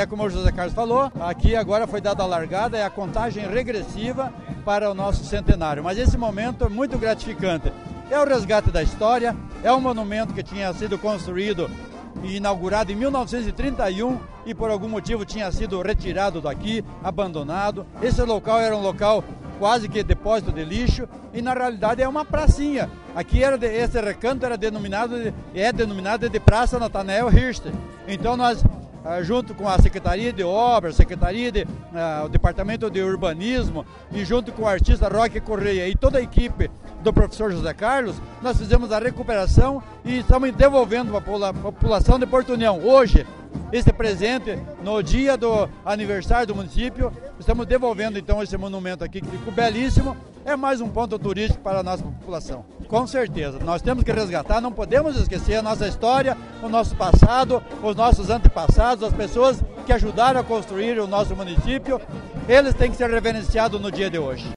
como o José Carlos falou, aqui agora foi dada a largada, é a contagem regressiva para o nosso centenário. Mas esse momento é muito gratificante. É o resgate da história, é um monumento que tinha sido construído e inaugurado em 1931 e por algum motivo tinha sido retirado daqui, abandonado. Esse local era um local quase que depósito de lixo e na realidade é uma pracinha. Aqui esse recanto era denominado de Praça Nathanael Hirst. Então nós, junto com a Secretaria de Obras, o Departamento de Urbanismo e junto com o artista Roque Correia e toda a equipe do professor José Carlos, nós fizemos a recuperação e estamos devolvendo para a população de Porto União. Hoje, esse presente, no dia do aniversário do município, estamos devolvendo então esse monumento aqui, que ficou belíssimo, é mais um ponto turístico para a nossa população. Com certeza, nós temos que resgatar, não podemos esquecer a nossa história, o nosso passado, os nossos antepassados, as pessoas que ajudaram a construir o nosso município, eles têm que ser reverenciados no dia de hoje.